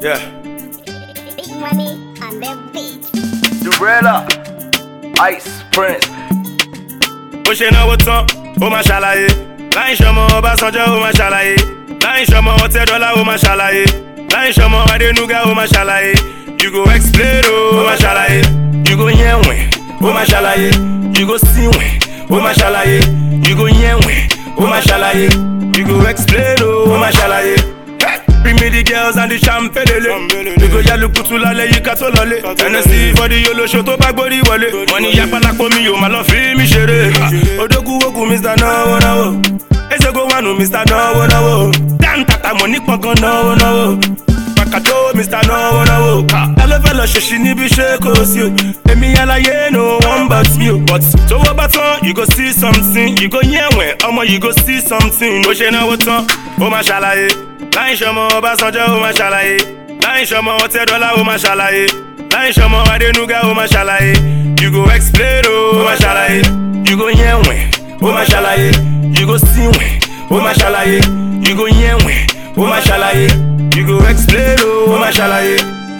Yeah. Big money on the beat. Durella, Ice Prince. Bó ṣe náwó tán, ó máa ṣàlàyé. Láì ṣọmọ Ọbásanjọ́, ó máa ṣàlàyé. Láì ṣọmọ Ọ̀tẹ́dọ́lá, ó máa ṣàlàyé. Láì ṣọmọ Adénúgà, ó máa ṣàlàyé. You go explain, ó máa ṣàlàyé. You go yẹ̀wẹ̀, ó máa ṣàlàyé. You go síwẹ̀, ó máa ṣàlàyé. You go yẹ̀wẹ̀, ó máa ṣàlàyé. You go explain, ó máa ṣàlàyé. Bring me the girls and the champagne. You go yalu kutu lálẹ́ yìí ká tó lọlé. Tennessee for the yolo show tó bá gbórí wọlé. Wọ́n ní yapalapo mi yóò máa lọ fi mi ṣeré. Odogun wogun Mr. Náwó náwó. Ezego wanu Mr. Náwó náwó. Dáńtàtà mọ̀ ní pọ̀ngàn náwó náwó. Pàkàtó Mr. Náwó náwó. Ẹlẹ́fẹ́ lọ ṣèṣì níbi ṣé kò sí o. Èmi aláyé no one but me o. But tówó bá tán, you go see something. You go yẹ̀wẹ̀, ọmọ you go see something. Bó ṣe náwó tán, ó máa ṣàlàyé. Láì ṣọmọ Ọbásanjọ́, ó máa ṣàlàyé. Láì ṣọmọ Ọ̀tẹ́dọ́lá, ó máa ṣàlàyé. Láì ṣọmọ Adénúgà, ó máa ṣàlàyé. You go explain, ó máa ṣàlàyé. You go yẹ̀wẹ̀, ó máa ṣàlàyé. You go síwẹ̀, ó máa ṣàlàyé. You go yẹ̀wẹ̀, ó máa ṣàlàyé. You go explain, ó máa ṣàlàyé.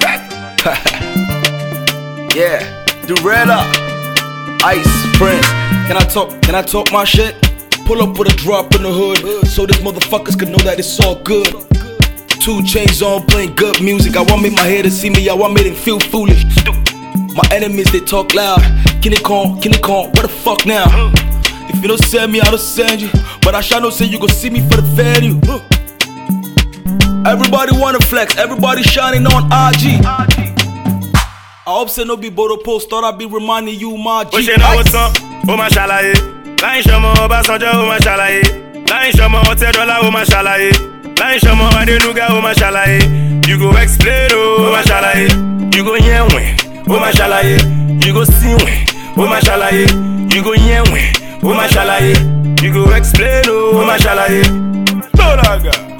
Yeah, Durella, Ice Prince. Can I talk my shit? Pull up with a drop in the hood, so these motherfuckers can know that it's all good. 2 Chainz on, playing good music. I want make my haters see me, I want make them feel foolish. My enemies, they talk loud. Kenny Kong, what the fuck now? If you don't send me, I don't send you. But I shall not say you gon' see me for the venue. Everybody wanna flex, everybody shining on IG. I hope say no be Bodo Post, thought I'd be reminding you my G. Bó ṣe náwó tán, ó máa ṣàlàyé. Láì ṣọmọ Ọbásanjọ́, ó máa ṣàlàyé. Láì ṣọmọ Ọ̀tẹ́dọ́lá, ó máa ṣàlàyé. Láì ṣọmọ Adénúgà, ó máa ṣàlàyé. You go explain, ó máa ṣàlàyé. You go yẹ̀wẹ̀, ó máa ṣàlàyé. You go síwẹ̀, ó máa ṣàlàyé. You go yẹ̀wẹ̀, ó máa ṣàlàyé. You go explain, ó máa ṣàlàyé. Tó lága.